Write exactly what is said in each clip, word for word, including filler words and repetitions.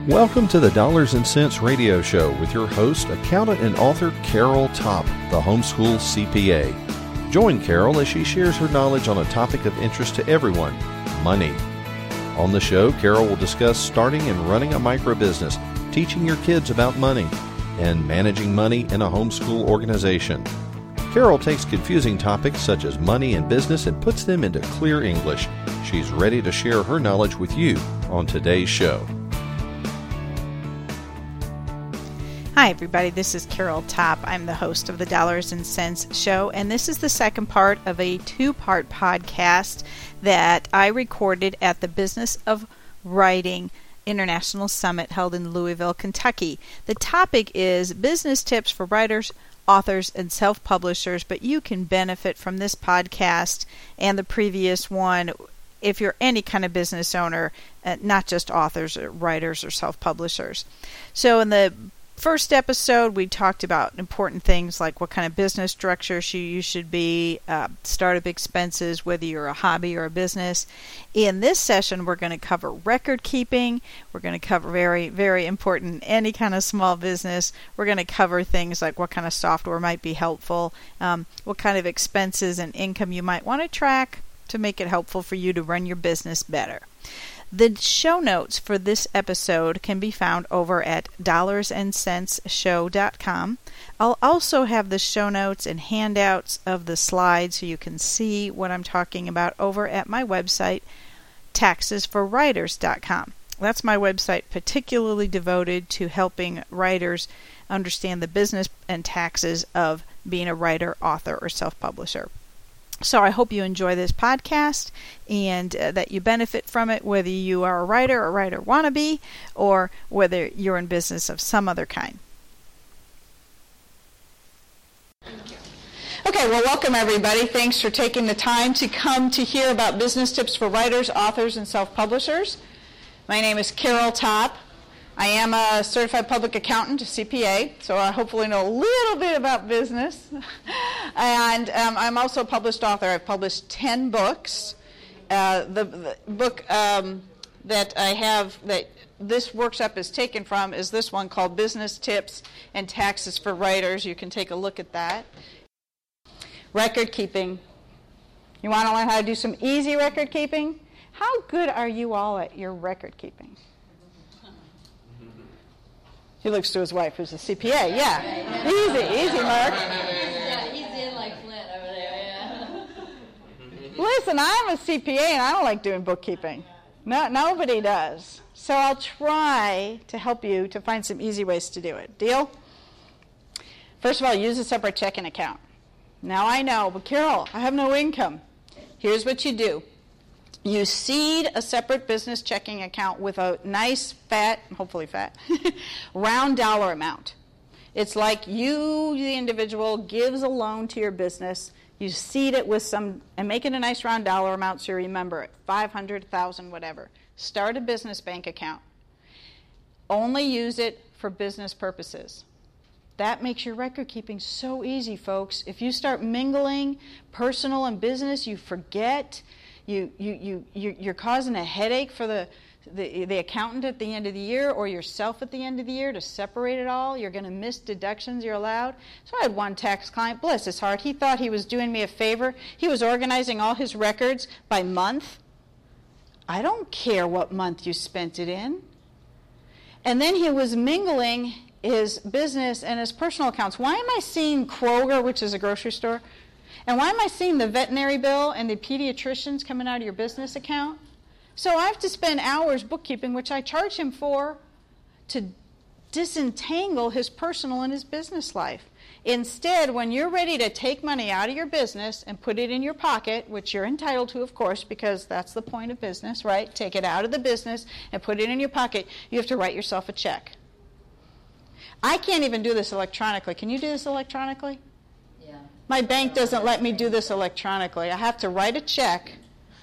Welcome to the Dollars and Cents Radio Show with your host, accountant and author Carol Topp, the homeschool C P A. Join Carol as she shares her knowledge on a topic of interest to everyone, money. On the show, Carol will discuss starting and running a microbusiness, teaching your kids about money, and managing money in a homeschool organization. Carol takes confusing topics such as money and business and puts them into clear English. She's ready to share her knowledge with you on today's show. Hi everybody, this is Carol Topp. I'm the host of the Dollars and Cents Show, and this is the second part of a two-part podcast that I recorded at the Business of Writing International Summit held in Louisville, Kentucky. The topic is business tips for writers, authors, and self-publishers, but you can benefit from this podcast and the previous one if you're any kind of business owner, uh, not just authors or writers or self-publishers. So in the first episode, we talked about important things like what kind of business structure you should be, uh, startup expenses, whether you're a hobby or a business. In this session, we're going to cover record keeping. We're going to cover very, very important any kind of small business. We're going to cover things like what kind of software might be helpful, um, what kind of expenses and income you might want to track to make it helpful for you to run your business better. The show notes for this episode can be found over at dollars and cents show dot com. I'll also have the show notes and handouts of the slides so you can see what I'm talking about over at my website, taxes for writers dot com. That's my website particularly devoted to helping writers understand the business and taxes of being a writer, author, or self-publisher. So I hope you enjoy this podcast and uh, that you benefit from it, whether you are a writer or writer wannabe, or whether you're in business of some other kind. Okay, well, welcome everybody. Thanks for taking the time to come to hear about business tips for writers, authors, and self-publishers. My name is Carol Topp. I am a certified public accountant, a C P A, so I hopefully know a little bit about business. And um, I'm also a published author. I've published ten books. Uh, the, the book um, that I have that this workshop is taken from is this one called Business Tips and Taxes for Writers. You can take a look at that. Record keeping. You want to learn how to do some easy record keeping? How good are you all at your record keeping? He looks to his wife, who's a C P A. Yeah. Easy, easy, Mark. Yeah, he's in like Flint over there, yeah. Listen, I'm a C P A, and I don't like doing bookkeeping. No, nobody does. So I'll try to help you to find some easy ways to do it. Deal? First of all, use a separate checking account. Now I know, but Carol, I have no income. Here's what you do. You seed a separate business checking account with a nice, fat, hopefully fat, round dollar amount. It's like you, the individual, gives a loan to your business. You seed it with some, and make it a nice round dollar amount so you remember it, five hundred, one thousand, whatever. Start a business bank account. Only use it for business purposes. That makes your record keeping so easy, folks. If you start mingling personal and business, you forget. You, you, you, you're causing a headache for the, the, the accountant at the end of the year or yourself at the end of the year to separate it all. You're going to miss deductions you're allowed. So I had one tax client, bless his heart, he thought he was doing me a favor. He was organizing all his records by month. I don't care what month you spent it in. And then he was mingling his business and his personal accounts. Why am I seeing Kroger, which is a grocery store? And why am I seeing the veterinary bill and the pediatricians coming out of your business account? So I have to spend hours bookkeeping, which I charge him for, to disentangle his personal and his business life. Instead, when you're ready to take money out of your business and put it in your pocket, which you're entitled to, of course, because that's the point of business, right? Take it out of the business and put it in your pocket. You have to write yourself a check. I can't even do this electronically. Can you do this electronically? My bank doesn't let me do this electronically. I have to write a check.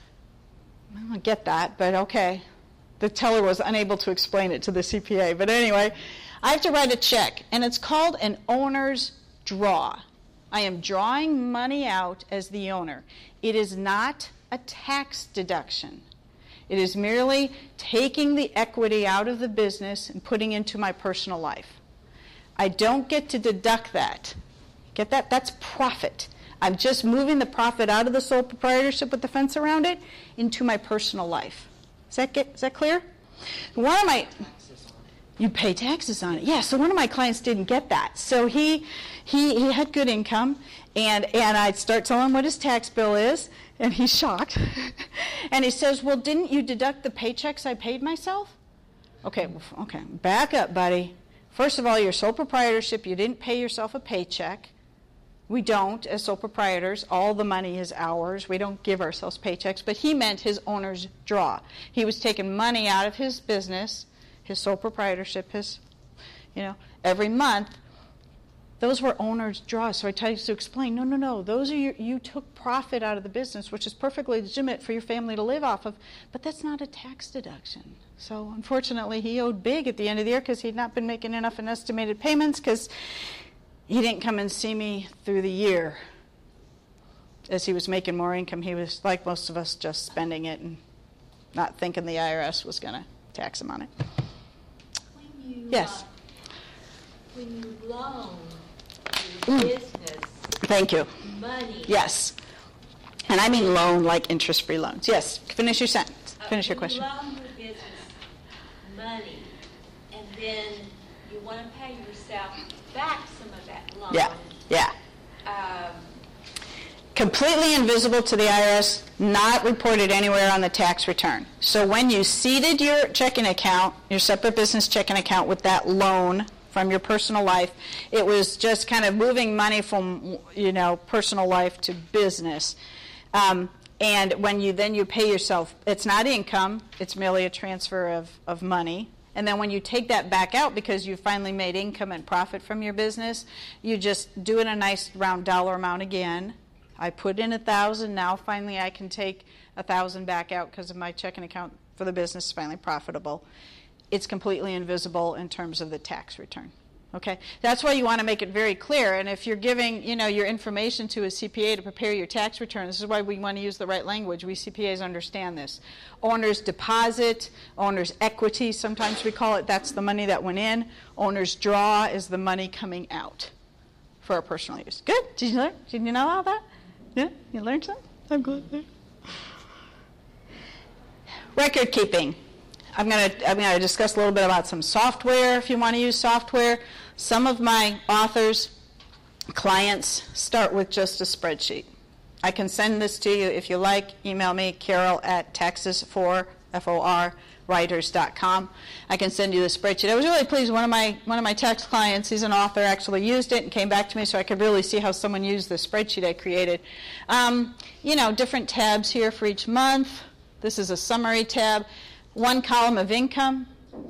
I don't get that, but okay. The teller was unable to explain it to the C P A. But anyway, I have to write a check, and it's called an owner's draw. I am drawing money out as the owner. It is not a tax deduction. It is merely taking the equity out of the business and putting into my personal life. I don't get to deduct that. Get that? That's profit. I'm just moving the profit out of the sole proprietorship with the fence around it into my personal life. Does that get, is that clear? One of my, you pay taxes on it. Yeah, so one of my clients didn't get that. So he he he had good income, and, and I'd start telling him what his tax bill is, and he's shocked. And he says, well, didn't you deduct the paychecks I paid myself? Okay, okay, back up, buddy. First of all, your sole proprietorship, you didn't pay yourself a paycheck. We don't, as sole proprietors. All the money is ours. We don't give ourselves paychecks. But he meant his owner's draw. He was taking money out of his business, his sole proprietorship, his, you know, every month. Those were owner's draws. So I tried to explain, no, no, no. Those are your, you took profit out of the business, which is perfectly legitimate for your family to live off of. But that's not a tax deduction. So unfortunately, he owed big at the end of the year because he'd not been making enough in estimated payments because he didn't come and see me through the year. As he was making more income, he was, like most of us, just spending it and not thinking the I R S was going to tax him on it. When you, Yes. Uh, when you loan your Mm. business Thank you. money. Yes. And I mean loan like interest-free loans. Yes. Finish your sentence. uh, Finish your when question. You loan your business money, and then you want to pay yourself back some of that loan. Yeah. Yeah. Um, Completely invisible to the I R S, not reported anywhere on the tax return. So when you seeded your checking account, your separate business checking account with that loan from your personal life, it was just kind of moving money from, you know, personal life to business. Um, and when you then you pay yourself, it's not income, it's merely a transfer of, of money. And then when you take that back out because you finally made income and profit from your business, you just do it a nice round dollar amount again. I put in a thousand, now finally I can take a thousand back out because of my checking account for the business is finally profitable. It's completely invisible in terms of the tax return. Okay, that's why you want to make it very clear. And if you're giving, you know, your information to a C P A to prepare your tax return, this is why we want to use the right language. We C P As understand this. Owner's deposit, owner's equity, sometimes we call it. That's the money that went in. Owner's draw is the money coming out for our personal use. Good. Did you learn? Did you know all that? Yeah, you learned something? I'm glad. Record keeping. I'm going to I'm going to discuss a little bit about some software if you want to use software. Some of my authors, clients, start with just a spreadsheet. I can send this to you if you like. Email me, Carol at taxes for, F O R, writers dot com. I can send you the spreadsheet. I was really pleased. One of my one of my tax clients, he's an author, actually used it and came back to me so I could really see how someone used the spreadsheet I created. Um, you know, different tabs here for each month. This is a summary tab. One column of income.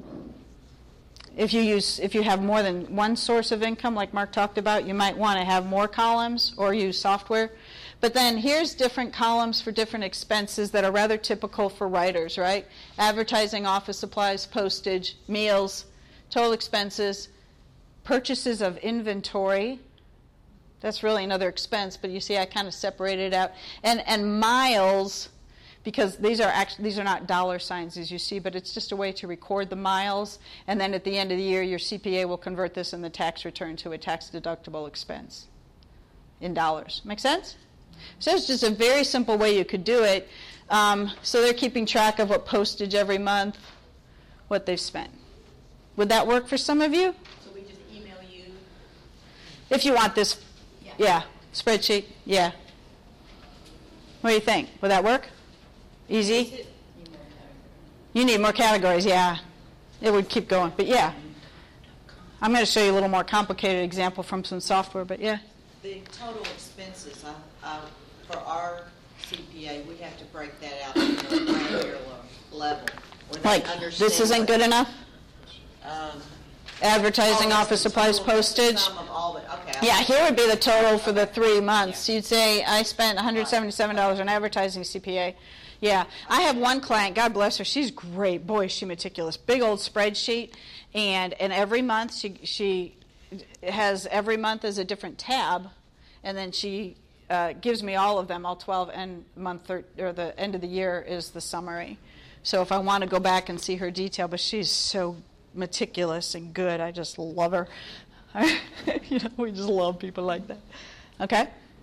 If you use, if you have more than one source of income, like Mark talked about, you might want to have more columns or use software. But then here's different columns for different expenses that are rather typical for writers, right? Advertising, office supplies, postage, meals, total expenses, purchases of inventory. That's really another expense, but you see I kind of separated it out. And and miles, because these are actually these are not dollar signs as you see, but it's just a way to record the miles. And then at the end of the year, your C P A will convert this in the tax return to a tax-deductible expense in dollars. Make sense? So it's just a very simple way you could do it. Um, so they're keeping track of what postage every month, what they've spent. Would that work for some of you? so we just email you. If you want this, Yeah. yeah, spreadsheet, yeah. What do you think? Would that work? Easy? You need more categories, yeah. It would keep going, but yeah. I'm going to show you a little more complicated example from some software, but yeah. The total expenses, uh, uh, for our C P A, we have to break that out to a granular level. where they Like, understand this isn't what- good enough? Um, Advertising, oh, office that's the supplies, total postage? sum of all of it. Okay, I Yeah, like here that. would be the total for the three months. You'd say, I spent one hundred seventy-seven dollars on advertising C P A. Yeah, I have one client, God bless her, she's great. Boy, is she meticulous. Big old spreadsheet, and, and every month she, she has every month as a different tab, and then she uh, gives me all of them, all twelve, and month thir- or the end of the year is the summary. So if I want to go back and see her detail, but she's so meticulous and good, I just love her. You know, we just love people like that. Okay?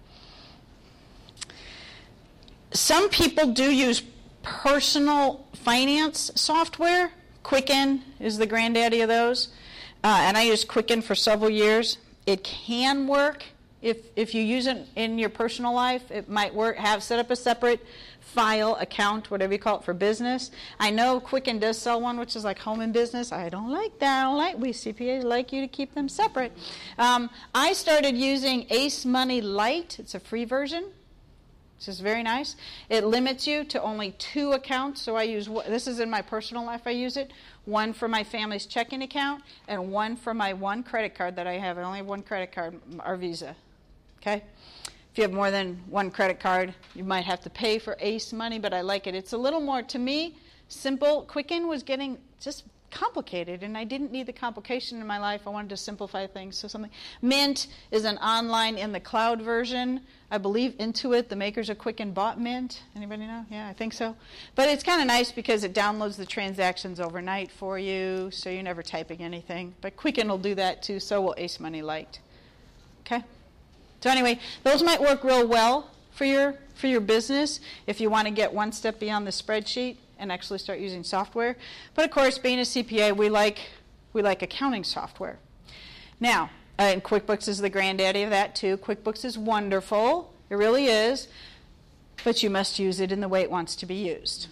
Some people do use personal finance software. Quicken is the granddaddy of those. Uh, and I used Quicken for several years. It can work. If if you use it in your personal life, it might work. Have set up a separate file, account, whatever you call it, for business. I know Quicken does sell one, which is like home and business. I don't like that. I don't like, we C P As like you to keep them separate. Um, I started using Ace Money Lite. It's a free version. This is very nice. It limits you to only two accounts. So I use, this is in my personal life I use it. One for my family's checking account and one for my one credit card that I have. I only have one credit card, our Visa. Okay? If you have more than one credit card, you might have to pay for Ace Money, but I like it. It's a little more, to me, simple. Quicken was getting just complicated, and I didn't need the complication in my life. I wanted to simplify things. So something. Mint is an online in the cloud version. I believe Intuit, the makers of Quicken, bought Mint. Anybody know? Yeah, I think so. But it's kind of nice because it downloads the transactions overnight for you, so you're never typing anything. But Quicken will do that too, so will Ace Money Lite. Okay? So anyway, those might work real well for your for your business if you want to get one step beyond the spreadsheet and actually start using software. But of course, being a C P A, we like we like accounting software. Now, uh, and QuickBooks is the granddaddy of that too. QuickBooks is wonderful. It really is. But you must use it in the way it wants to be used.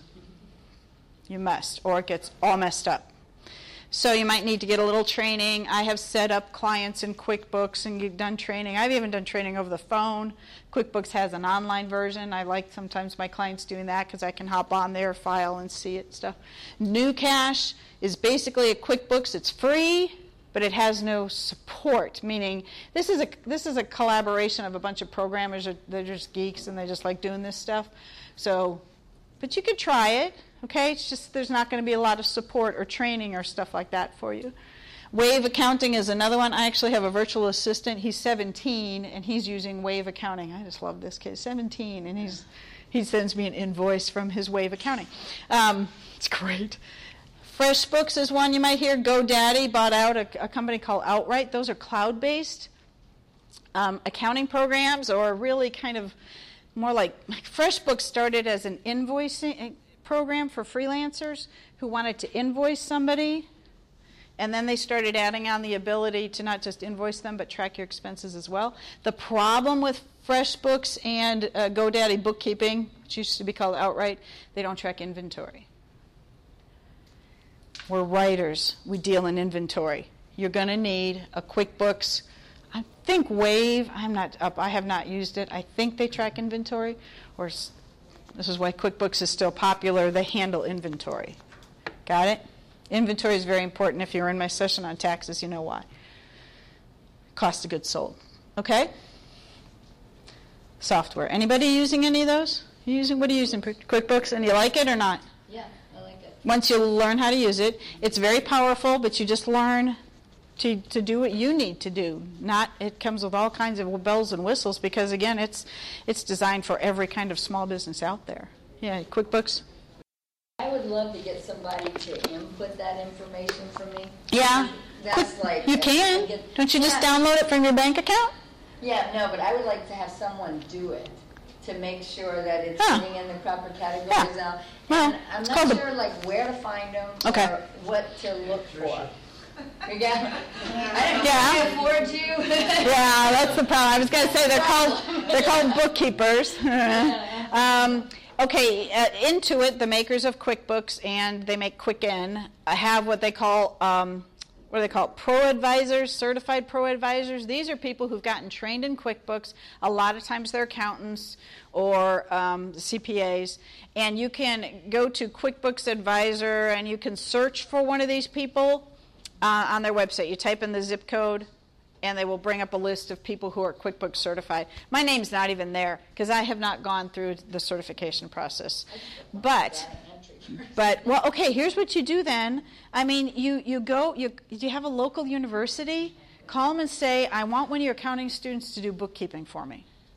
You must, or it gets all messed up. So you might need to get a little training. I have set up clients in QuickBooks and you've done training. I've even done training over the phone. QuickBooks has an online version. I like sometimes my clients doing that because I can hop on their file and see it stuff. New Cash is basically a QuickBooks. It's free, but it has no support, meaning this is a this is a collaboration of a bunch of programmers. They're just geeks and they just like doing this stuff. So, but you could try it. Okay, it's just there's not going to be a lot of support or training or stuff like that for you. Wave Accounting is another one. I actually have a virtual assistant. He's seventeen, and he's using Wave Accounting. I just love this kid. seventeen, and he's he sends me an invoice from his Wave Accounting. Um, it's great. FreshBooks is one you might hear. GoDaddy bought out a, a company called Outright. Those are cloud-based um, accounting programs, or really kind of more like, like FreshBooks started as an invoicing program for freelancers who wanted to invoice somebody, and then they started adding on the ability to not just invoice them but track your expenses as well. The problem with FreshBooks and uh, GoDaddy bookkeeping, which used to be called Outright, they don't track inventory. We're writers. We deal in inventory. You're going to need a QuickBooks. I think Wave, I'm not up. I have not used it. I think they track inventory, or this is why QuickBooks is still popular. They handle inventory. Got it? Inventory is very important. If you're in my session on taxes, you know why. Cost of goods sold. Okay? Software. Anybody using any of those? You using what are you using? QuickBooks, and you like it or not? Yeah, I like it. Once you learn how to use it, it's very powerful, but you just learn to to do what you need to do. Not it comes with all kinds of bells and whistles because again, it's it's designed for every kind of small business out there. Yeah, QuickBooks. I would love to get somebody to input that information for me. Yeah. That's Quick, like you can. Get, Don't you just yeah. download it from your bank account? Yeah, no, but I would like to have someone do it to make sure that it's Huh. fitting in the proper categories. Yeah. Now. Well, And I'm it's not called the- sure like where to find them Okay. or what to look for. You got? I don't Yeah. know. Afford you. Yeah, that's the problem. I was going to say they're called they're called bookkeepers. um, okay, uh, Intuit, the makers of QuickBooks, and they make Quicken, uh, have what they call um, what do they call it? Pro advisors, certified pro advisors. These are people who've gotten trained in QuickBooks. A lot of times they're accountants or um, C P As, and you can go to QuickBooks Advisor and you can search for one of these people. Uh, on their website, you type in the zip code, and they will bring up a list of people who are QuickBooks certified. My name's not even there because I have not gone through the certification process. But, but well, okay. Here's what you do then. I mean, you you go. You you have a local university. Call them and say, I want one of your accounting students to do bookkeeping for me.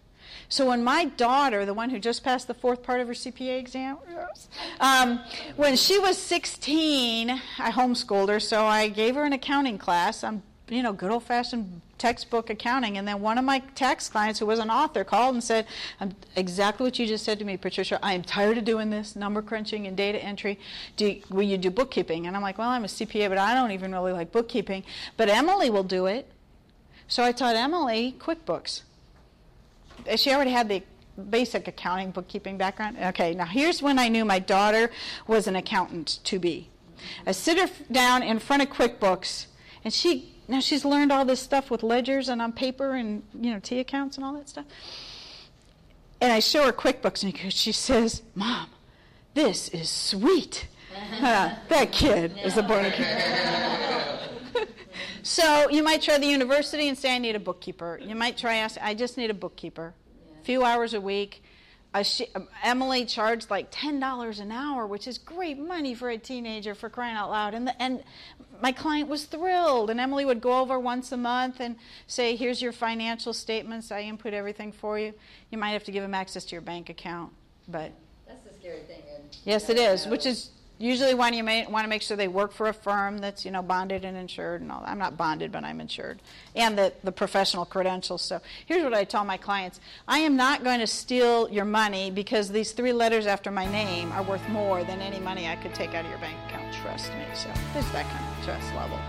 So when my daughter, the one who just passed the fourth part of her C P A exam, um, when she was sixteen, I homeschooled her, so I gave her an accounting class on, you know, good old-fashioned textbook accounting. And then one of my tax clients, who was an author, called and said, I'm, exactly what you just said to me, Patricia. I am tired of doing this, number crunching and data entry. Do you, will you do bookkeeping? And I'm like, well, I'm a C P A, but I don't even really like bookkeeping. But Emily will do it. So I taught Emily QuickBooks. She already had the basic accounting, bookkeeping background. Okay, now here's when I knew my daughter was an accountant to be. I sit her down in front of QuickBooks, and she now she's learned all this stuff with ledgers and on paper and, you know, T accounts and all that stuff. And I show her QuickBooks, and she says, Mom, this is sweet. uh, that kid is a born again. So you might try the university and say, I need a bookkeeper. You might try, ask, I just need a bookkeeper. A few hours a week. Uh, she, um, Emily charged like ten dollars an hour, which is great money for a teenager, for crying out loud. And, the, and my client was thrilled. And Emily would go over once a month and say, here's your financial statements. I input everything for you. You might have to give them access to your bank account. But that's the scary thing. And yes, it is, which is usually when you may want to make sure they work for a firm that's, you know, bonded and insured and all that. I'm not bonded, but I'm insured. And the, the professional credentials. So here's what I tell my clients. I am not going to steal your money because these three letters after my name are worth more than any money I could take out of your bank account. Trust me. So there's that kind of trust level.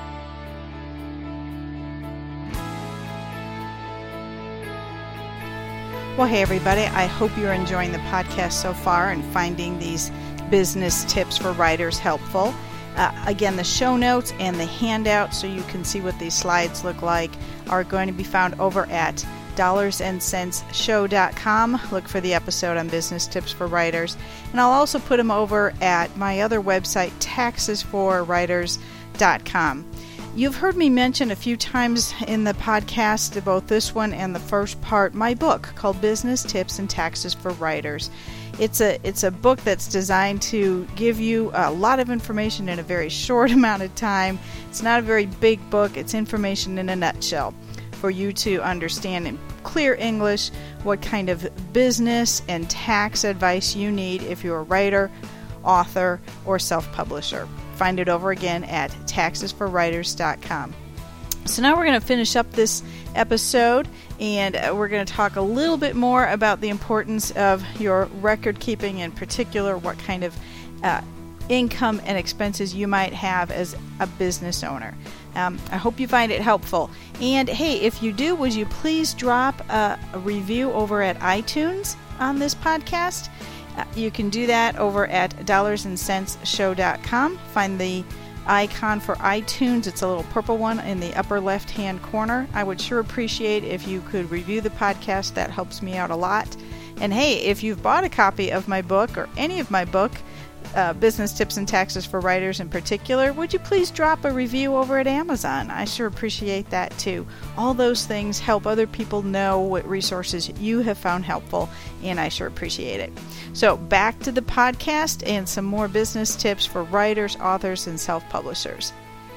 Well, hey, everybody. I hope you're enjoying the podcast so far and finding these business tips for writers helpful. Uh, again, the show notes and the handout, so you can see what these slides look like, are going to be found over at dollars and cents show dot com. Look for the episode on business tips for writers. And I'll also put them over at my other website, taxes for writers dot com. You've heard me mention a few times in the podcast, both this one and the first part, my book called Business Tips and Taxes for Writers. It's a it's a book that's designed to give you a lot of information in a very short amount of time. It's not a very big book. It's information in a nutshell for you to understand in clear English what kind of business and tax advice you need if you're a writer, author, or self-publisher. Find it over again at taxes for writers dot com. So now we're going to finish up this episode, and we're going to talk a little bit more about the importance of your record keeping, in particular what kind of uh, income and expenses you might have as a business owner. Um, I hope you find it helpful. And hey, if you do, would you please drop a, a review over at iTunes on this podcast? Uh, you can do that over at dollars and cents show dot com. Find the icon for iTunes. It's a little purple one in the upper left-hand corner. I would sure appreciate if you could review the podcast. That helps me out a lot. And hey, if you've bought a copy of my book or any of my book, uh, Business Tips and Taxes for Writers in particular, would you please drop a review over at Amazon? I sure appreciate that too. All those things help other people know what resources you have found helpful, and I sure appreciate it. So back to the podcast and some more business tips for writers, authors, and self-publishers.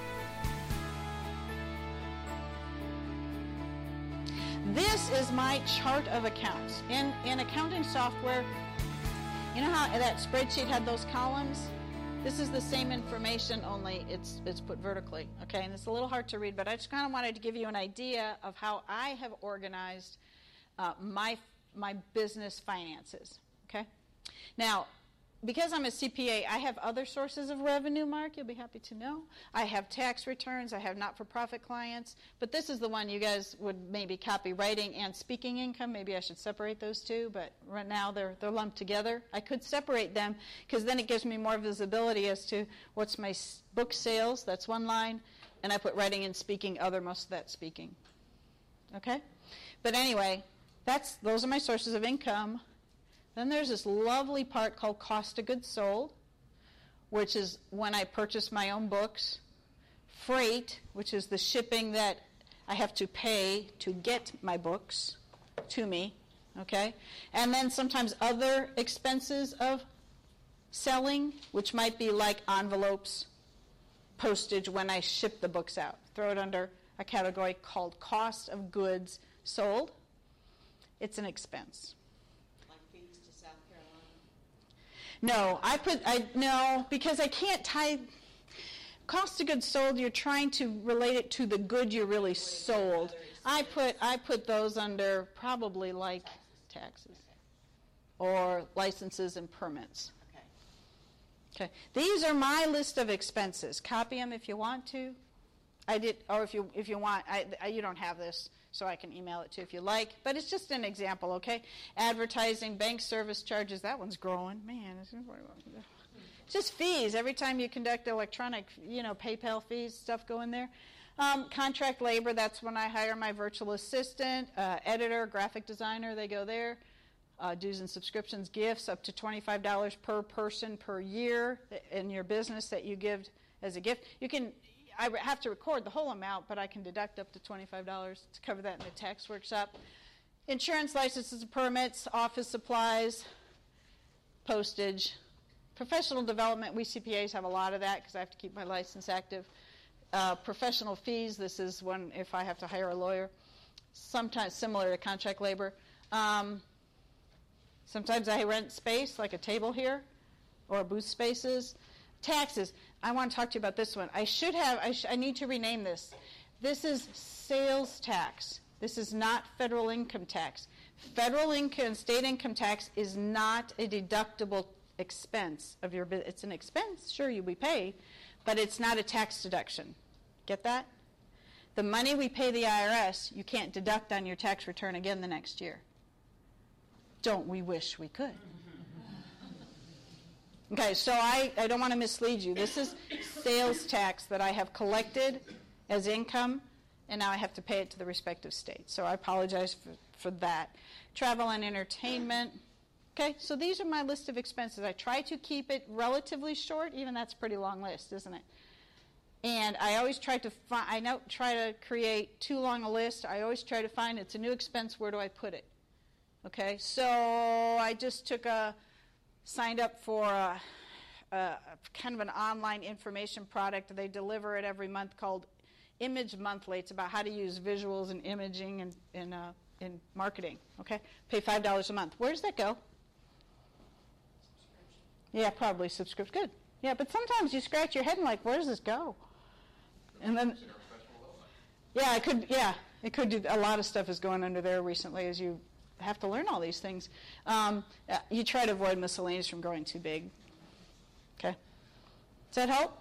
This is my chart of accounts. In, in accounting software, you know how that spreadsheet had those columns? This is the same information, only it's it's put vertically, okay? And it's a little hard to read, but I just kind of wanted to give you an idea of how I have organized uh, my my business finances, okay? Now, because I'm a C P A, I have other sources of revenue, Mark, you'll be happy to know. I have tax returns, I have not-for-profit clients, but this is the one you guys would maybe copy, writing and speaking income. Maybe I should separate those two, but right now they're they're lumped together. I could separate them because then it gives me more visibility as to what's my book sales, that's one line, and I put writing and speaking other, most of that speaking. Okay? But anyway, that's those are my sources of income. Then there's this lovely part called cost of goods sold, which is when I purchase my own books. Freight, which is the shipping that I have to pay to get my books to me, okay? And then sometimes other expenses of selling, which might be like envelopes, postage when I ship the books out. Throw it under a category called cost of goods sold. It's an expense. Like fees to South Carolina? No, I put, I no, because I can't tie, cost of goods sold, you're trying to relate it to the good you really sold. I put, I put those under probably like taxes or licenses and permits. Okay. Okay. These are my list of expenses. Copy them if you want to. I did, or if you if you want, I, I, you don't have this, so I can email it to you if you like. But it's just an example, okay? Advertising, bank service charges. That one's growing, man. It's just fees. Every time you conduct electronic, you know, PayPal fees, stuff go in there. Um, contract labor. That's when I hire my virtual assistant, uh, editor, graphic designer. They go there. Uh, dues and subscriptions, gifts up to twenty-five dollars per person per year in your business that you give as a gift. You can. I have to record the whole amount, but I can deduct up to twenty-five dollars to cover that in the tax workshop. Insurance, licenses, permits, office supplies, postage, professional development. We C P As have a lot of that because I have to keep my license active. Uh, professional fees. This is when if I have to hire a lawyer. Sometimes similar to contract labor. Um, sometimes I rent space, like a table here, or booth spaces. Taxes. I want to talk to you about this one. I should have, I, sh- I need to rename this. This is sales tax. This is not federal income tax. Federal income, state income tax is not a deductible expense of your business. It's an expense, sure, you we pay, but it's not a tax deduction. Get that? The money we pay the I R S, you can't deduct on your tax return again the next year. Don't we wish we could? Okay, so I, I don't want to mislead you. This is sales tax that I have collected as income, and now I have to pay it to the respective states. So I apologize for, for that. Travel and entertainment. Okay, so these are my list of expenses. I try to keep it relatively short. Even that's a pretty long list, isn't it? And I always try to find, I don't try to create too long a list. I always try to find it's a new expense, where do I put it? Okay, so I just took a... signed up for a, a kind of an online information product. They deliver it every month called Image Monthly. It's about how to use visuals and imaging and in, uh, in marketing. Okay, pay five dollars a month. Where does that go? Yeah, probably subscription. Good. Yeah, but sometimes you scratch your head and like, where does this go? And then, yeah, it could. Yeah, it could do. A lot of stuff is going under there recently as you have to learn all these things. Um, you try to avoid miscellaneous from growing too big. Okay? Does that help?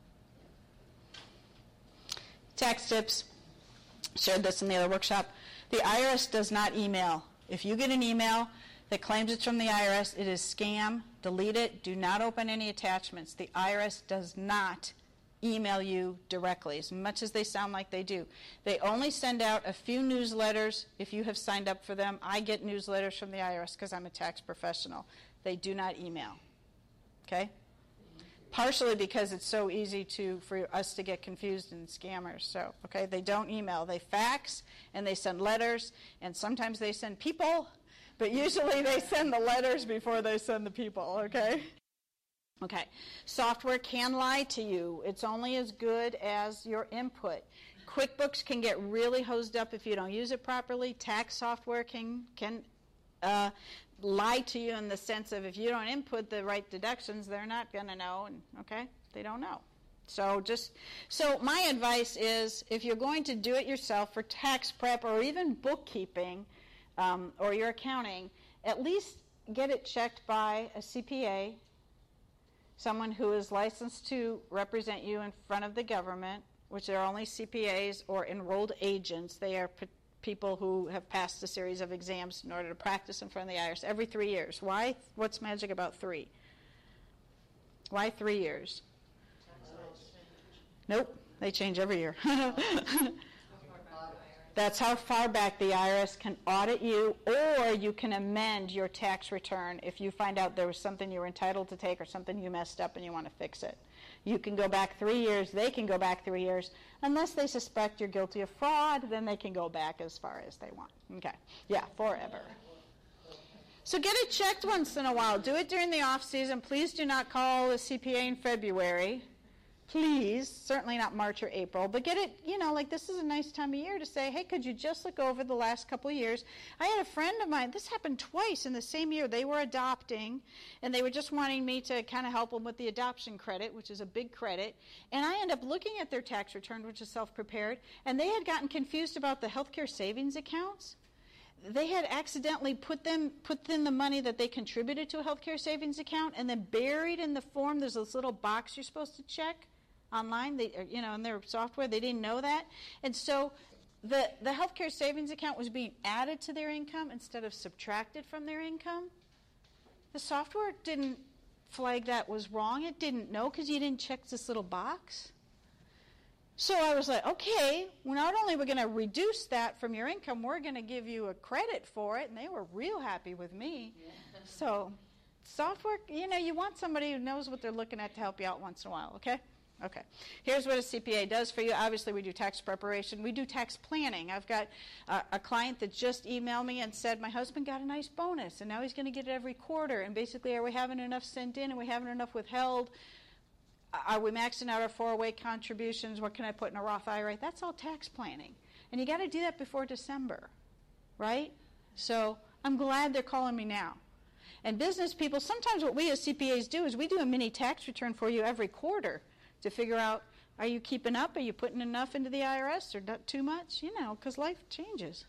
Tax tips. Shared this in the other workshop. The I R S does not email. If you get an email that claims it's from the I R S, it is scam. Delete it. Do not open any attachments. The I R S does not email you directly, as much as they sound like they do. They only send out a few newsletters if you have signed up for them. I get newsletters from the I R S because I'm a tax professional. They do not email. Okay? Partially because it's so easy to for us to get confused and scammers. So, okay, they don't email. They fax and they send letters, and sometimes they send people, but usually they send the letters before they send the people, okay? Okay, software can lie to you. It's only as good as your input. QuickBooks can get really hosed up if you don't use it properly. Tax software can can uh, lie to you in the sense of if you don't input the right deductions, they're not going to know. And okay, they don't know. So just so my advice is, if you're going to do it yourself for tax prep or even bookkeeping um, or your accounting, at least get it checked by a C P A. Someone who is licensed to represent you in front of the government, which are only C P As or enrolled agents. They are p- people who have passed a series of exams in order to practice in front of the I R S every three years. Why? What's magic about three? Why three years? Nope, they change every year. That's how far back the I R S can audit you, or you can amend your tax return if you find out there was something you were entitled to take or something you messed up and you want to fix it. You can go back three years. They can go back three years. Unless they suspect you're guilty of fraud, then they can go back as far as they want. Okay. Yeah, forever. So get it checked once in a while. Do it during the off season. Please do not call a C P A in February please, certainly not March or April, but get it, you know, like this is a nice time of year to say, hey, could you just look over the last couple of years? I had a friend of mine, this happened twice in the same year. They were adopting, and they were just wanting me to kind of help them with the adoption credit, which is a big credit. And I ended up looking at their tax return, which is self-prepared, and they had gotten confused about the healthcare savings accounts. They had accidentally put them put in the money that they contributed to a healthcare savings account, and then buried in the form, there's this little box you're supposed to check online, they, you know, in their software. They didn't know that. And so the, the healthcare savings account was being added to their income instead of subtracted from their income. The software didn't flag that was wrong. It didn't know because you didn't check this little box. So I was like, okay, well, not only are we going to reduce that from your income, we're going to give you a credit for it. And they were real happy with me. Yeah. So software, you know, you want somebody who knows what they're looking at to help you out once in a while, okay? Okay. Here's what a C P A does for you. Obviously, we do tax preparation. We do tax planning. I've got uh, a client that just emailed me and said, my husband got a nice bonus, and now he's going to get it every quarter. And basically, are we having enough sent in? Are we having enough withheld? Are we maxing out our four oh one k contributions? What can I put in a Roth I R A? That's all tax planning. And you got to do that before December, right? So I'm glad they're calling me now. And business people, sometimes what we as C P As do is we do a mini tax return for you every quarter to figure out, are you keeping up? Are you putting enough into the I R S or not too much? You know, because life changes.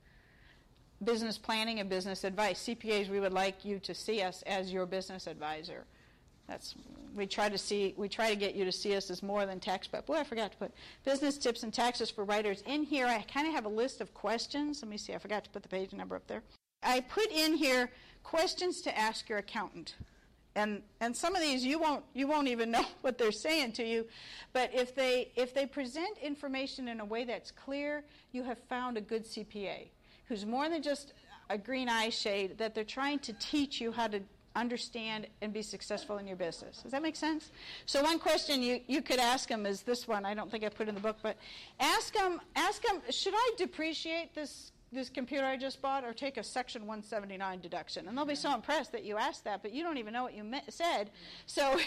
Business planning and business advice. C P As, we would like you to see us as your business advisor. That's we try to see we try to get you to see us as more than tax prep. Boy, I forgot to put business tips and taxes for writers in here. I kind of have a list of questions. Let me see. I forgot to put the page number up there. I put in here questions to ask your accountant. And and some of these you won't you won't even know what they're saying to you, but if they if they present information in a way that's clear, you have found a good C P A who's more than just a green eye shade, that they're trying to teach you how to understand and be successful in your business. Does that make sense? So one question you, you could ask them is this one. I don't think I put in the book, but ask them ask them should I depreciate this this computer I just bought or take a Section one seventy-nine deduction? And they'll be so impressed that you asked that, but you don't even know what you me- said. So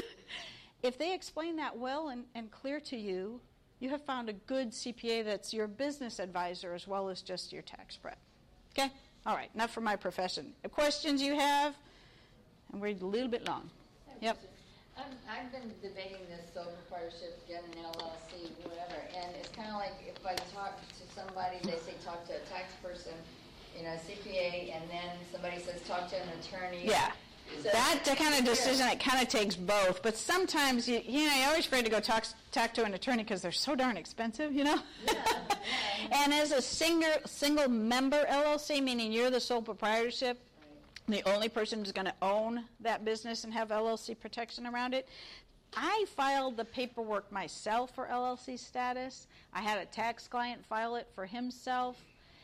if they explain that well and, and clear to you, you have found a good C P A that's your business advisor as well as just your tax prep. Okay? All right, enough for my profession. The questions you have? And we're a little bit long. Yep. I'm, I've been debating this sole proprietorship, getting an L L C, whatever, and it's kind of like if I talk to somebody, they say talk to a tax person, you know, C P A, and then somebody says talk to an attorney. Yeah. So that the kind of decision, it kind of takes both. But sometimes, you you know, you're always afraid to go talk, talk to an attorney because they're so darn expensive, you know? Yeah. Yeah. And as a single, single member L L C, meaning you're the sole proprietorship, the only person who's going to own that business and have L L C protection around it. I filed the paperwork myself for L L C status. I had a tax client file it for himself.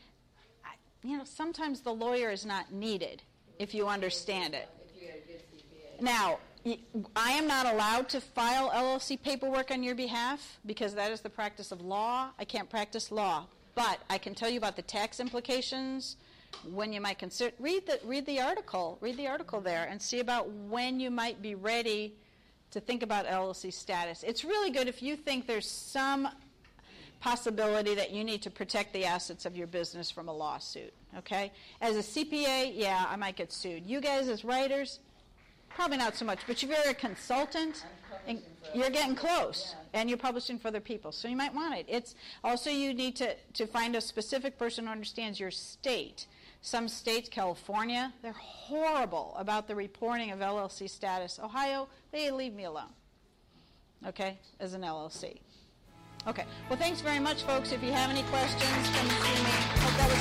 I, you know, sometimes the lawyer is not needed if you understand it. If you had a good C P A. Now, I am not allowed to file L L C paperwork on your behalf because that is the practice of law. I can't practice law. But I can tell you about the tax implications, when you might consider, read the read the article, read the article there, and see about when you might be ready to think about L L C status. It's really good if you think there's some possibility that you need to protect the assets of your business from a lawsuit, okay? As a C P A, yeah, I might get sued. You guys as writers, probably not so much, but if you're a consultant, and you're getting close, yeah. And you're publishing for other people, so you might want it. It's also you need to, to find a specific person who understands your state. Some states, California, they're horrible about the reporting of L L C status. Ohio, they leave me alone, okay, as an L L C. Okay, well, thanks very much, folks. If you have any questions, come see me. Hope that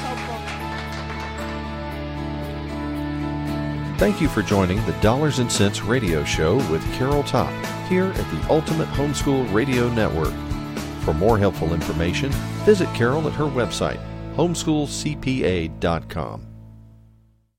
was helpful. Thank you for joining the Dollars and Cents Radio Show with Carol Topp here at the Ultimate Homeschool Radio Network. For more helpful information, visit Carol at her website, homeschool c p a dot com.